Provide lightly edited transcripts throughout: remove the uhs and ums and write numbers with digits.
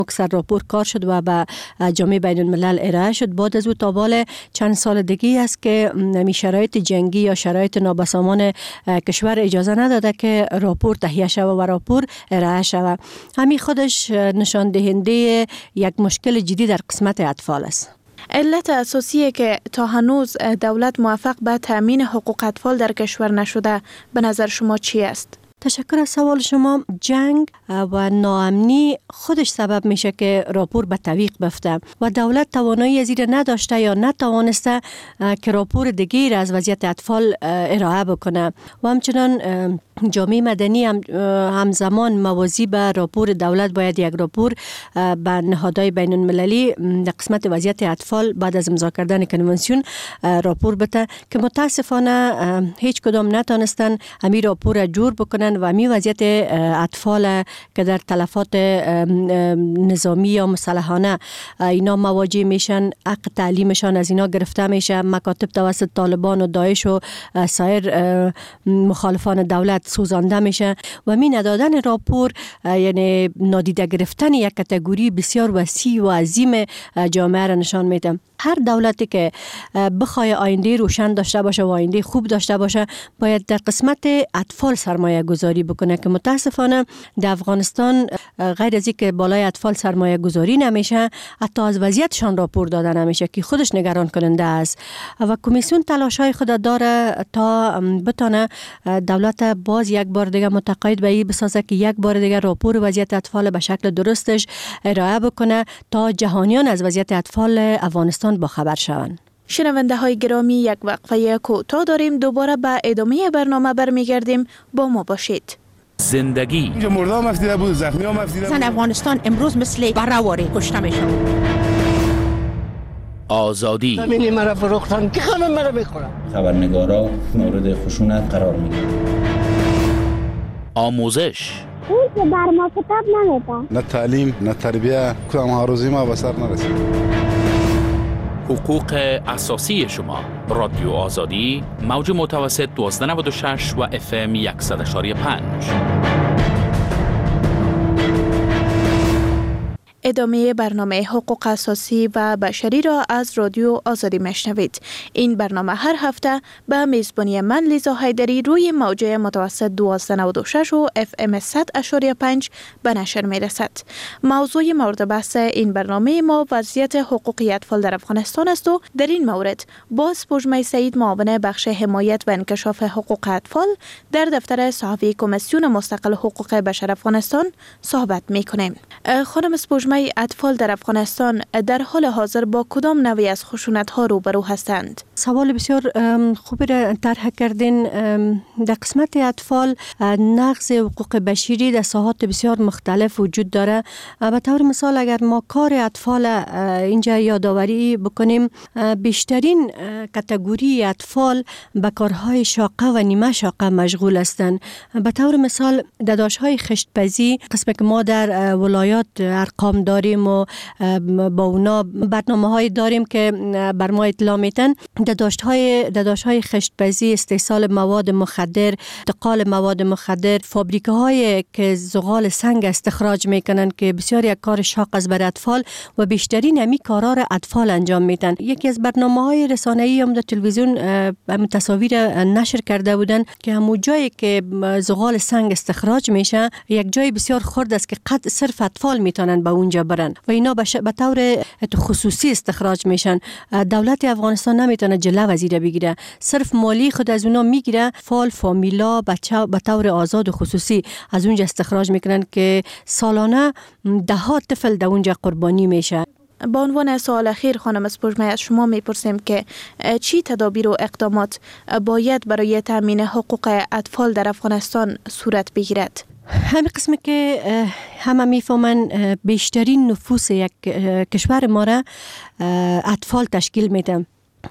اکثر راپور کار شد و به جامعه بین الملل ارائه شد. بعد از او تا بال چند سال دیگه است که شرایط جنگی یا شرایط نابسامان کشور اجازه نداده که راپور تهیه شود و راپور ارائه شود. همین خودش نشان دهنده یک مشکل جدی در قسمت اطفال است. علت اساسی که تا هنوز دولت موفق به تامین حقوق اطفال در کشور نشده به نظر شما چی است؟ تشکر از سوال شما. جنگ و ناامنی خودش سبب میشه که راپور به تعویق بفته و دولت توانایی از این نداشته یا نتوانسته که راپور دیگه از وضعیت اطفال ارائه بکنه و همچنان جامعه مدنی همزمان موازی به راپور دولت باید یک راپور به نهادهای بین المللی در قسمت وضعیت اطفال بعد از امضا کردن کنوانسیون راپور بده که متاسفانه هیچ کدام نتونستن همین راپور را جور بکنن و همین وضعیت اطفال که در تلفات نظامی یا مسلحانه اینا مواجه میشن، حق تعلیمشان از اینا گرفته میشه، مکاتب توسط طالبان و داعش و سایر مخالفان دولت سوزانده میشه و می ندادن راپور یعنی نادیده گرفتن یک کاتگوری بسیار وسیع و عظیم جامعه را نشان میده. هر دولتی که بخواد آینده روشن داشته باشه و آینده خوب داشته باشه باید در قسمت اطفال سرمایه گذاری بکنه که متاسفانه در افغانستان غیر از اینکه بالای اطفال سرمایه گذاری نمیشه، حتی از وضعیتشان راپور داده نمیشه که خودش نگران کننده است و کمیسیون تلاش‌های خود داره تا بتونه دولت باز یک بار دیگه متقاعد به این بسازه که یک بار دیگه راپور وضعیت اطفال به شکل درستش ارائه بکنه تا جهانیان از وضعیت اطفال افغانستان با خبر شوند. شنونده های گرامی، یک وقفه کوتاه داریم، دوباره به ادامه برنامه برمیگردیم، با ما باشید. زندگی مردم مفتیده بود، زخمی ها مفتیده بود. زن افغانستان امروز مثل برهواری کشته میشن. آزادی زمینی مرا فروختن که خانم مرا میخورن. خبرنگارا مورد خشونت قرار میگیرن. آموزش اون که بر ما کتاب نمیده. نه تعلیم نه تربیه، کدام هاروزی ما به سر نرسید. حقوق اساسی شما. رادیو آزادی، موج متوسط 1296 و FM 100.5. ادامه برنامه حقوق اساسی و بشری را از رادیو آزادی میشنوید. این برنامه هر هفته به میزبانی من لیزا حیدری روی موجه متوسط 1296 و FM 100.5 به نشر میرسد. موضوع مورد بحث این برنامه ما وضعیت حقوقی اطفال در افغانستان است و در این مورد با سپوږمۍ سعید، معاون بخش حمایت و انکشاف حقوق اطفال در دفتر صحافی کمیسیون مستقل حقوق بشر افغانستان صحبت میکنیم. خانم سپوږمۍ، اطفال در افغانستان در حال حاضر با کدام نوعی از خشونت‌ها روبرو هستند؟ سوال بسیار خوبی را طرح کردین. در قسمت اطفال نقض حقوق بشری در ساحات بسیار مختلف وجود داره. به طور مثال اگر ما کار اطفال اینجا یادآوری بکنیم، بیشترین کاتگوری اطفال به کارهای شاقه و نیمه شاقه مشغول هستند. به طور مثال داداش‌های خشتپزی، قسمی که ما در ولایات ارقام داریم و با اونا برنامه‌های داریم که بر ما اطلاع میتن، داداش‌های خشتپزی، استحصال مواد مخدر، انتقال مواد مخدر، فابریکه‌های که زغال سنگ استخراج میکنن که بسیار یک کار شاق است برای اطفال و بیشترین همی کارا را اطفال انجام میدن. یکی از برنامه‌های رسانه‌ای هم در تلویزیون تصاویر نشر کرده بودن که همون جایی که زغال سنگ استخراج میشه یک جای بسیار خرد است که صرف اطفال میتونن به اونجا برن و اینا به طور خصوصی استخراج میشن. دولت افغانستان نمیتونه جلو از این بگیره، صرف مالی خود از اونا میگیره، فامیلا بچه به طور آزاد و خصوصی از اونجا استخراج میکنن که سالانه ده ها طفل در اونجا قربانی میشه. با عنوان سوال اخیر خانم سپوږمۍ از شما میپرسیم که چی تدابیر و اقدامات باید برای تامین حقوق اطفال در افغانستان صورت بگیرد؟ همین قسمی که همه میفهمن بیشترین نفوس یک کشور ما را اطفال تشکیل میده.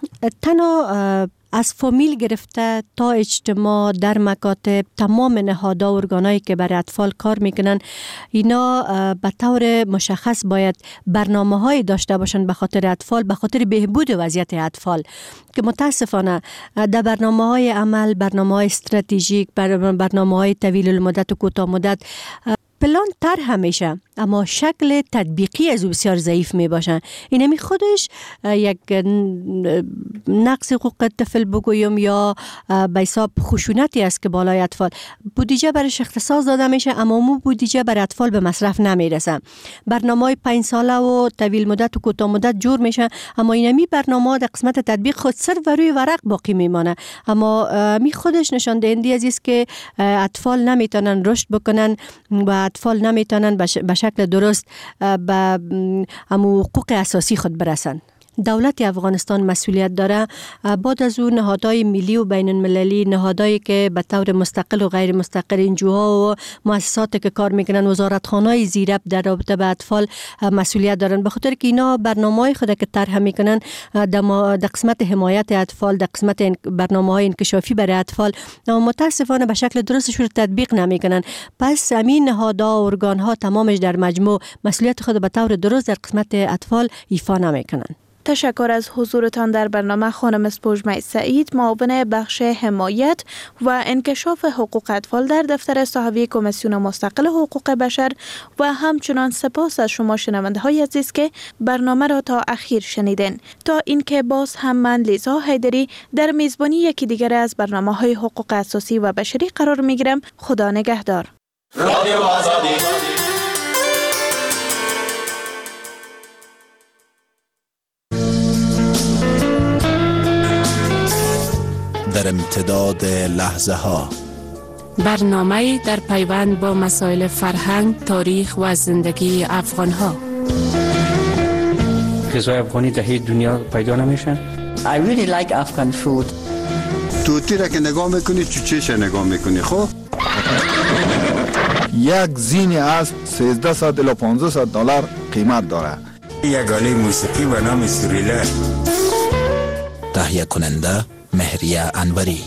تنها از فامیل گرفته تا اجتماع، در مکاتب، تمام نهادها و ارگانایی که برای اطفال کار میکنن، اینا به طور مشخص باید برنامه‌های داشته باشن به خاطر اطفال، به خاطر بهبود وضعیت اطفال که متاسفانه در برنامه‌های عمل، برنامه‌های استراتژیک، برنامه‌های طویل المدت و کوتاه مدت پلان طرح میشه، اما شکل تطبیقی از او بسیار ضعیف می باشن. اینمی خودش یک نقص حقوق طفل بگویم یا به حساب خشونتی است که بالای اطفال. بودجه برش اختصاص داده میشه اما مو بودجه بر اطفال به مصرف نمیرسه. برنامه‌های 5 ساله و طویل مدت و کوتاه مدت جور میشه اما اینمی برنامه در قسمت تطبیق خود صرف روی ورق باقی میمانه. اما می خودش نشان دهنده است که اطفال نمیتونن رشد بکنن و اطفال نمیتونن به شکل درست به حقوق اساسی خود برسن. دولت افغانستان مسئولیت داره بعد از اون نهادهای ملی و بین المللی، نهادهایی که به طور مستقل و غیر مستقل انجوها و مؤسساتی که کار میکنن، وزارتخانه‌های زیرب در رابطه به اطفال مسئولیت دارن، به خاطر که اینا برنامه‌های خود که طرح میکنن در قسمت حمایت اطفال، در قسمت برنامه‌های انکشافی برای اطفال متاسفانه به شکل درستش رو تطبیق نمیکنن. پس همین نهادها و ارگان‌ها تمامش در مجموع مسئولیت خود به طور درست در قسمت اطفال ایفا نمیکنن. تشکر از حضورتان در برنامه خانم اسپوجمه سعید، معاون بخش حمایت و انکشاف حقوق اطفال در دفتر صحوی کمیسیون مستقل حقوق بشر و همچنان سپاس از شما شنونده های عزیز که برنامه را تا اخیر شنیدین. تا اینکه باز هم من لیزا حیدری در میزبانی یکی دیگر از برنامه های حقوق اساسی و بشری قرار می گیرم. خدا نگهدار. رادیو آزادی. در امتداد لحظه ها، برنامه در پیوند با مسائل فرهنگ، تاریخ و زندگی افغان ها. غذای افغانی در هیچ دنیا پیدا نمیشن. I really like Afghan food. توتی را که نگاه میکنی چوچهش نگاه میکنی. خب یک زین اسب 1300 الی 1500 دلار قیمت داره. یک آله موسیقی به نام سوریله. تهیه کننده مهریه انوری.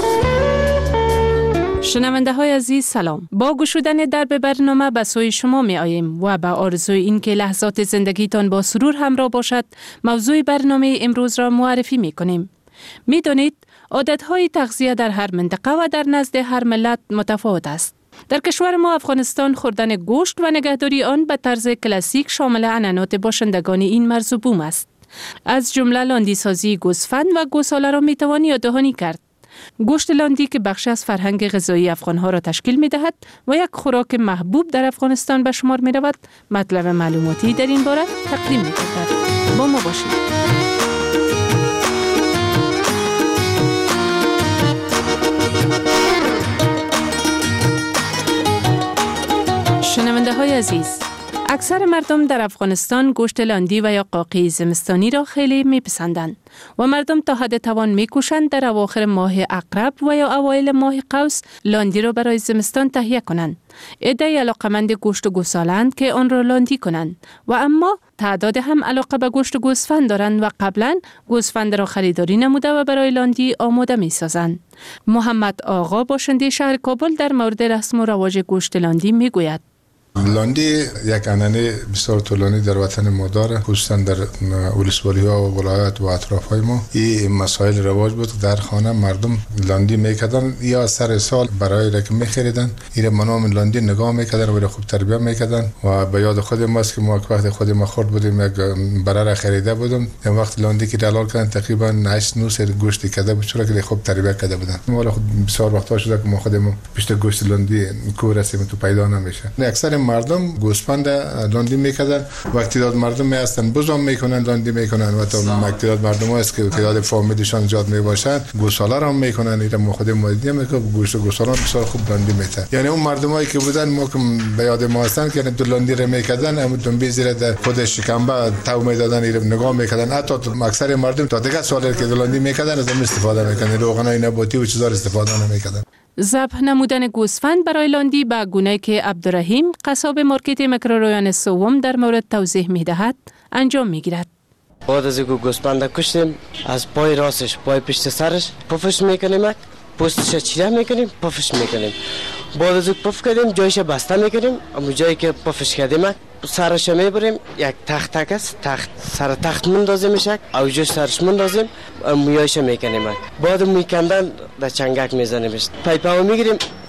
شنونده های عزیز سلام. با گوش دادن در به برنامه به سوی شما می آییم و به آرزوی این که لحظات زندگیتان با سرور همراه باشد موضوع برنامه امروز را معرفی می کنیم. می دانید عادتهای تغذیه در هر منطقه و در نزد هر ملت متفاوت است. در کشور ما افغانستان خوردن گوشت و نگهداری آن به طرز کلاسیک شامل عنعنات باشندگان این مرز و بوم است. از جمله لاندی سازی گوسفند و گوساله را می توان یاددهانی کرد. گوشت لاندی که بخش از فرهنگ غذایی افغانها را تشکیل می دهد و یک خوراک محبوب در افغانستان به شمار می رود، مطلب معلوماتی در این باره تقدیم می کنم. با ما باشید. شنونده های عزیز، اکثر مردم در افغانستان گوشت لاندی و یا قاقی زمستانی را خیلی میپسندند و مردم تا حد توان میکوشند در اواخر ماه عقرب و یا اوایل ماه قوس لاندی را برای زمستان تهیه کنند. عده‌ای علاقه‌مند گوشت گوساله‌اند که آن را لاندی کنند و اما تعداد هم علاقه به گوشت گوسفند دارند و قبلا گوسفند را خریداری نموده و برای لاندی آماده می‌سازند. محمد آقا باشنده شهر کابل در مورد رسم و رواج گوشت لاندی میگوید. لاندی یک عنعنه بسیار طولانی در وطن ما داره، خصوصا در ولسوالی‌ها و ولایات و اطراف‌های ما این مسائل رواج بود. در خانه مردم لاندی میکردن یا سر سال برای را که میخریدن این منام لاندی نگاه میکردن و خوب تربیت میکردن و به یاد خود ما است که ما وقت خود ما خورد بودیم یک برای خریده بودم، این وقت لاندی که دلال کردن تقریبا 8-9 سر گوشت کرده بود چرا که خوب تربیت کرده بودن. ما خود بسیار وقتا شده که ما خودمون پیش گوشت لاندی کو رسیم تو پیدا نمیشه. اکثر مردم گوسفند لاندی میکردن و تعداد مردم می هستن بزم میکنن لاندی میکنن و تا تعداد مردم است که تعداد فامیلیشان زیاد میباشن گوساله را میکنن. این ما خود ما دیدیم که گوشت گوساله بسیار خوب لاندی میتن. یعنی اون مردمایی که بودن ما که به یاد ما هستن که لاندی را میکردن هم دنبی زیر در خود شکمبه تو میدادن این نگاه میکردن. حتی اکثر مردم تا دیگه سوالی که لاندی میکردن از استفاده میکنن، روغنای نباتی و چیزا استفاده نمیکردن. ذبح نمودن گوسفند برای لاندی به گونه‌ای که عبدالرحیم قصاب مارکت میکرورویان سوم در مورد توضیح میدهد انجام میگیرد. بعد از اینکه گوسفند کشتیم از پای راستش پای پشت سرش پفش میکنیم، پوستش چیره میکنیم، پفش میکنیم. بعد از اینکه پف کردیم جایش بسته میکنیم، اما جایی که پفش کردیم سرش میبریم یک تخت است، تخت سر تخت مندازیم میشه او جو سرش مندازیم مویایش میکنیم. بعد موی کندن در چنگک میزنیم، پایپا میگیریم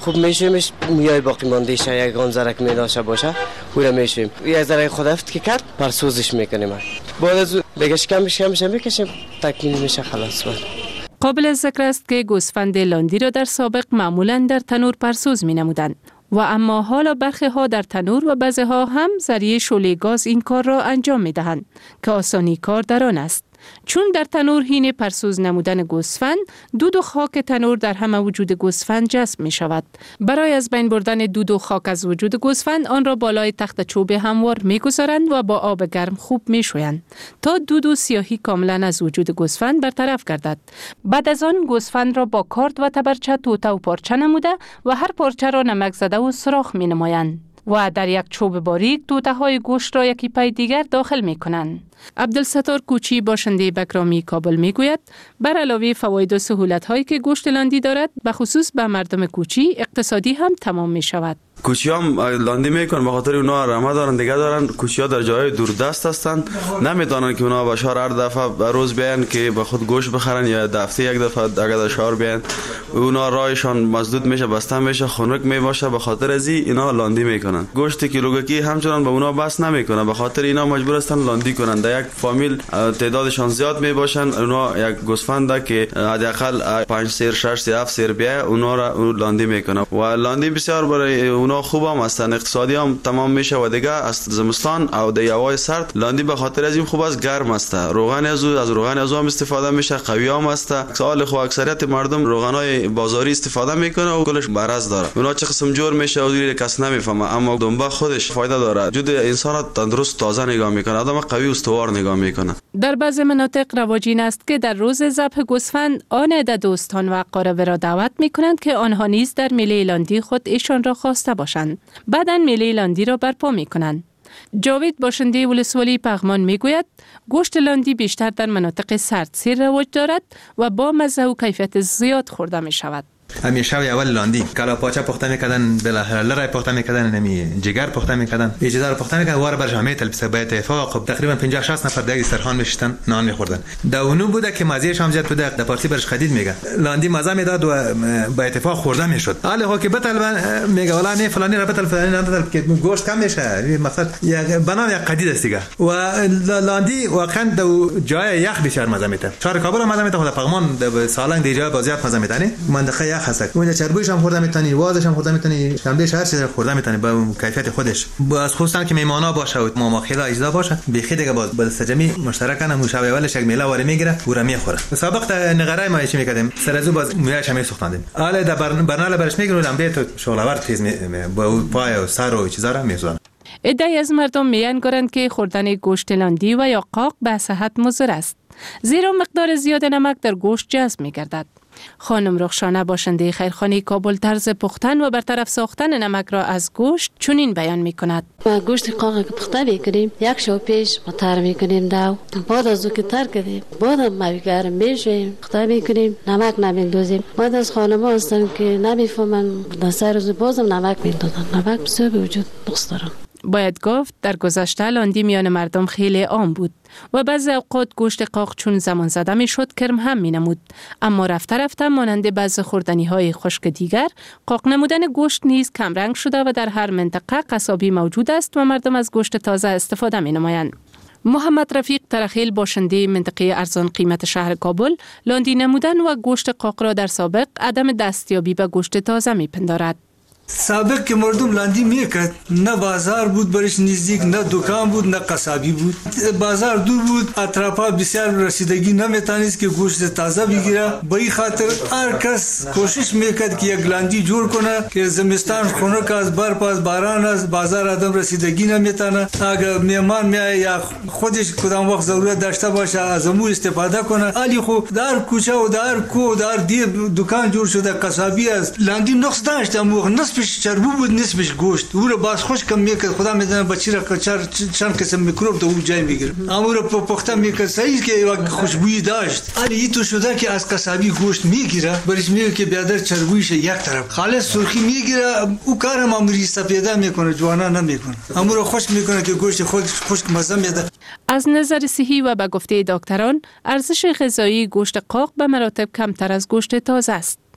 خوب میشویمش، مویای باقی مانده شه یک گانزرک میداشه باشه او را میشویم. یک ذره خدافت که کرد پرسوزش میکنیم. بعد از دیگه شکمش میکشیم تکمیل میشه خلاص. قابل ذکر است که گوسفند لاندی را در سابق معمولاً در تنور پرسوز می نمودند و اما حالا برخی ها در تنور و بعضی ها هم ذریعه شعله گاز این کار را انجام می دهند که آسانی کار در آن است. چون در تنور حین پرسوز نمودن گوسفند دود و خاک تنور در همه وجود گوسفند جذب می شود. برای از بین بردن دود و خاک از وجود گوسفند آن را بالای تخت چوب هموار می گذارند و با آب گرم خوب می شویند تا دود و سیاهی کاملا از وجود گوسفند برطرف گردد. بعد از آن گوسفند را با کارد و تبرچه توته و پارچه نموده و هر پارچه را نمک زده و سوراخ می نمایند و در یک چوب باریک توته های گوشت را یکی پای دیگر داخل می کنند. عبدالستار کوچی باشنده بکرامی کابل می گوید بر علاوه فواید و سهولت هایی که گوشت لاندی دارد به خصوص به مردم کوچی اقتصادی هم تمام می شود. کوچی هم لاندی میکنن به خاطر اونا رحمه دارن دیگه دارن. کوچی ها در جای دوردست هستند، نمیتونن که اونا به شهر هر دفعه روز بیان که به خود گوشت بخرن یا هفته یک دفعه اگر در شهر بیان اونا راهشان مسدود میشه، بسته میشه، خنک میباشه. به خاطر از اینا لاندی میکنن. گوشت کیلوگی همچنان به اونا بس نمیکنه، به خاطر اینا مجبور هستن لاندی کنن. در یک فامیل تعدادشان زیاد میباشن، اونا یک گوسفند که حداقل 5 سیر 6 سیر 7 سیر بیا اونا را لاندی میکنه و لاندی بسیار برای اونا خوب هم هستن، اقتصادی هم تمام میشه و دیگه از زمستان او د هوای سرد لاندی به خاطر از این خوب است، گرم است. روغن از روغن از هم استفاده میشه، قوی هم است. سال خو اکثریت مردم روغنای بازاری استفاده میکنه و کلش برز داره. اونا چه قسم جور میشه و دیگه کس نمیفهمه، اما دنبه خودش فایده داره. جود انسان تندرست تازه نگاه میکنه، آدم قوی استوار نگاه میکنه. در بعضی مناطق رواجین است که در روز ذبح گوسفند آن عده دوستان و اقارب را دعوت میکنند که آنها نیز در میله لاندی خود ایشان را خواسته باشند. بعداً میله لاندی را برپا میکنند. جاوید باشنده ولسوالی پغمان میگوید گوشت لاندی بیشتر در مناطق سردسیر رواج دارد و با مزه و کیفیت زیاد خورده می شود. همیشه اول لاندی کلا پاچه پخته میکردن، بالاخره لرای پخته میکردن، نمی جگر پخته میکردن، اجازه رو پخته میکردن، وار بر جامعه تلبیس به اتفاق تقریبا 50-60 نفر در سرخان میشتن نان میخوردن. داونو بوده که مزه شام زیاد بوده، در پارتی برش خدید میگه لاندی مزه میداد و به اتفاق خورده میشد. حالا ها که بتل میگه والا نه فلانی را بتل فلانی نه که گوشت کم میشه، مثلا یک بنام یک قدید است دیگه. و لاندی واقعا دو جای یخ بیشتر مزه میده. شهر کابل مزه میده، خود پغمان در سالنگ دیجا بازیات مزه میده. منطقه هست اونجا چربویش هم خورده میتونی، وازش هم خورده میتونی، شنبهش هر چیزی خورده میتونی با کیفیت خودش. باز خصوصا که میمانا باشه و ما خیلا اجزا باشه بخی دیگه باز با سجمی مشترکانه موشا اولش یک میله واری میگیره و را میخوره. سابق نگرای ما چی میکردیم سرازو باز مویاش هم سوختاندیم. حالا در برنامه برش میگیرم به تو شغلور تیز با پای و سر و چیزا را میزنن. عده‌ای از مردم میانگارند که خوردن گوشت لاندی و یا قاق به صحت مضر است، زیرا مقدار زیاد نمک در گوشت جذب می‌گردد. خانم رخشانه باشنده خیرخانه کابل طرز پختن و برطرف ساختن نمک را از گوشت چنین بیان می‌کند. گوشت قاق که پخته می‌کنیم یک شو پیش تر می‌کنیم داو، بعد از که تر کردیم بعد ما گرم می‌شویم پخته می‌کنیم، نمک نمی‌دوزیم. بعد از خانم‌ها هستن که نمی‌فهمن در سر روز بازم نمک می‌دادن. نمک بسیار به وجود نقص داره. باید گفت در گذشته لاندی میان مردم خیلی عام بود و بعضی اوقات گوشت قاق چون زمان زده می شد کرم هم می نمود، اما رفته رفته مانند بعضی خوردنی های خشک دیگر قاق نمودن گوشت نیز کم رنگ شده و در هر منطقه قصابی موجود است و مردم از گوشت تازه استفاده می نمایند. محمد رفیق ترخیل باشنده منطقه ارزان قیمت شهر کابل لاندی نمودن و گوشت قاق را در سابق عدم دستیابی به گوشت تازه می پندارد. سابق که مردم لاندی میکرد نه بازار بود برش نزدیک، نه دکان بود، نه قصابی بود، بازار دور بود، اطرافا بسیار رسیدگی نمیتونست که گوشت تازه بگیره. به این خاطر هر کس کوشش میکرد که یک لاندی جور کنه که زمستان خنک از برف از باران از بازار آدم رسیدگی نمیتونه، اگر مهمان میاد یا خودش کدام وقت ضرورت داشته باشه از امو استفاده کنه. علی خو در کوچه و در کو در دی دکان جور شده قصابی است. لاندی نقص داشت، اما نصفش چربو بود نصفش گوشت، او رو باز خوش کم میکرد. خدا میدونه بچی را چند قسم میکروب تو جای میگیره، اما رو پخته میکرد صحیح که خوشبویی داشت. علی این تو شده که از قصابی گوشت میگیره برش میگه که بیادر چربویش یک طرف خالص سرخی میگیره، او کارم امری سپیده میکنه جوانا نمیکنه، اما رو خوش میکنه که گوشت خود خشک مزه میده. از نظر صحی و به گفته دکتران ارزش غذایی گوشت قاق به مراتب کمتر از گوشت تازه است.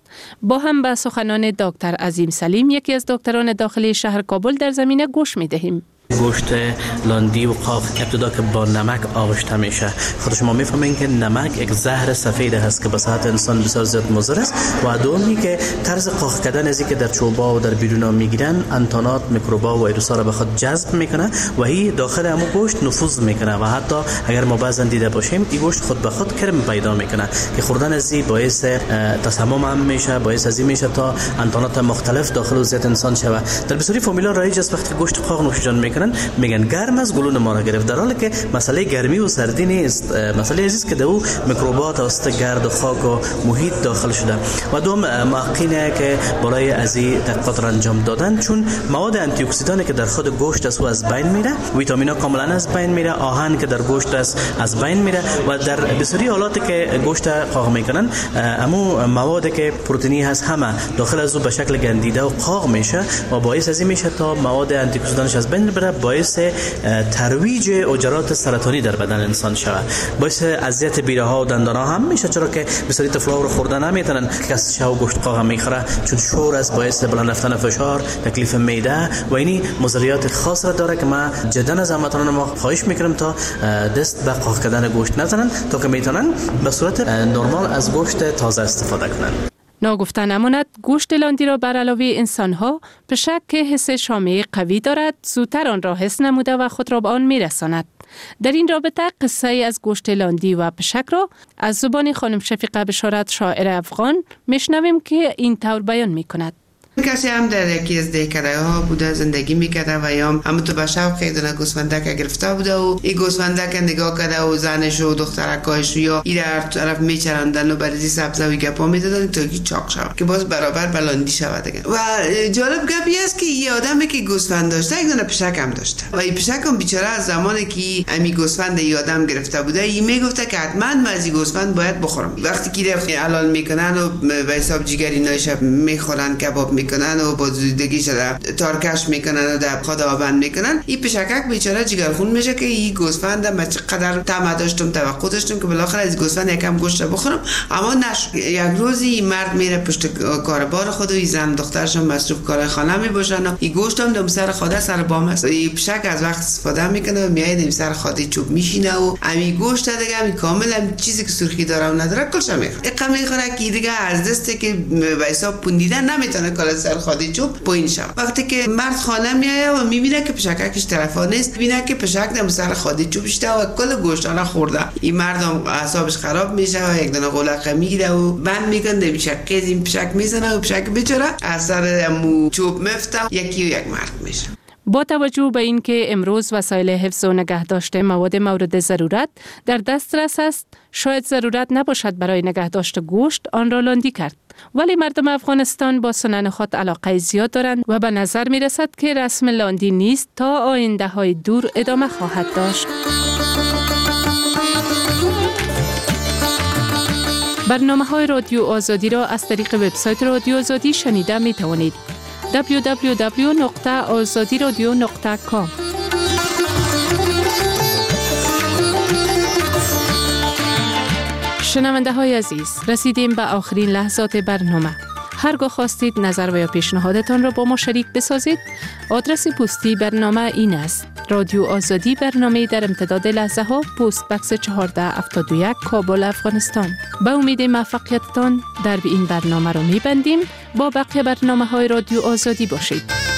با هم به سخنان دکتر عظیم سلیم، یکی از دکتران داخلی شهر کابل در زمینه گوش می‌دهیم. گوشت لاندی و قاق ابتدا که با نمک آغشته میشه، خود شما میفهمین که نمک یک زهر سفید هست که به صحت انسان بسیار زیاد مضر است. و دومی که طرز قاق کردن ازی که در چوبا و در بیرون میگیرن انتانات، میکروبا و ویروسا را به خود جذب میکنه و این داخل همو گوشت نفوذ میکنه و حتی اگر ما بعضا دیده باشیم این گوشت خود به خود کرم پیدا میکنه که خوردن ازی باعث تسمم هم میشه، باعث ازی میشه تا انتانات مختلف داخل وضعیت انسان شود. در بسیاری فامیلا رایج است وقتی گوشت قاق نوش جان میگن گرم از گلون ما را گرفت، در حالی که مسئله گرمی و سردی نیست، مسئله است که دو میکروبات توسط گرد و خاک و محیط داخل شده. و دوم محققینه که برای ازی تحقیقات را انجام دادن، چون مواد آنتی اکسیدانی که در خود گوشت است و از بین میره، ویتامینا کاملا از بین میره، آهن که در گوشت است از بین میره و در بسیاری حالاتی که گوشت قاق میکنن امو مواد که پروتئینی هست همه داخل از او به شکل گندیده و قاق میشه و باعث ازی میشه تا مواد آنتی اکسیدانش از بین بره، باعث ترویج حجرات سرطانی در بدن انسان شود، باعث اذیت بیره ها و دندان ها هم میشه، چرا که بسیاری طفلا رو خوردن نمیتونن کس شو گوشت قاق میخوره چون شور است، باعث بلند رفتن فشار، تکلیف معده و اینی مضریات خاص را داره که ما جدا از هموطنان ما خواهش میکنم تا دست به قاق کردن گوشت نزنن تا که میتونن به صورت نرمال از گوشت تازه استفاده کنن. ناگفته نماند گوشت لاندی را بر علاوه انسان‌ها پشک که حس شامه قوی دارد زودتر آن را حس نموده و خود را به آن میرساند. در این رابطه قصه از گوشت لاندی و پشک را از زبان خانم شفیقه بشارت شاعر افغان میشنویم که این طور بیان میکند. کسی هم در یکی از دهکده ها بوده زندگی میکرده و یا هم تو به شوق یه گوسفندک گرفته بوده و این گوسفندک نگاه کرده و زنش و دخترکایش یا این هر طرف میچرندن و برای سبزه و گپا میدادن تا که چاق شود که باز برابر بلاندی شود دیگه. و جالب گپی است که یه آدمی که گوسفند داشته یک دونه پشک هم داشته و این پشک هم بیچاره از زمانی که امی گوسفند یه آدم گرفته بوده این میگفته که حتما من از این گوسفند باید بخورم. وقتی که حلال میکنن و به حساب جگری نایش میخورن، کباب میکنن و با زودگی شده تارکش میکنن و در خود آبند میکنن، این پشکک بیچاره جگرخون میشه که این گوسفند من چقدر طمع داشتم، توقع داشتم که بالاخره از گوسفند یکم گوشت بخورم، اما نشد. یک روزی مرد میره پشت کار بار خود و این زن دخترش هم مصروف کار خانه میباشن و این گوشت هم دم سر خود سر بام است. این پشک از وقت استفاده میکنه و میاد دم سر خود چوب میشینه و امی گوشت دیگه امی کامل هم چیزی که سرخی داره و نداره کلش میخوره. اقام میخوره که دیگه از دسته که به حساب پوندیدن نمیتونه کلا سر خودی چوب پایین شد. وقتی که مرد خانه میایه و میبینه که پشککش طرفا نیست، میبینه که پشک دم سر خودی چوب شده و کل گوشتانا خورده. این مردم اعصابش خراب میشه و یک دونه قلقه میگیره و بند میکنه پشک این پشک میزنه و پشک بیچاره از سر مو چوب مفته یکی و یک مرد میشه. با توجه به اینکه امروز وسایل حفظ و نگهداشت مواد مورد ضرورت در دسترس است، شاید ضرورت نباشد برای نگهداشت گوشت آن را لاندی کرد. ولی مردم افغانستان با سنن خود علاقه زیاد دارند و به نظر می رسد که رسم لاندی نیست تا آینده های دور ادامه خواهد داشت. برنامه‌های رادیو آزادی را از طریق وبسایت رادیو آزادی شنیده می توانید. www.azadiradio.com. شنونده های عزیز، رسیدیم به آخرین لحظات برنامه. هرگاه خواستید نظر و یا پیشنهادتان را با ما شریک بسازید، آدرس پستی برنامه این است: رادیو آزادی، برنامه در امتداد لحظه ها، پست بکس 1471 کابل افغانستان. به امید موفقیتتان در این برنامه را می‌بندیم. با بقیه برنامه های رادیو آزادی باشید.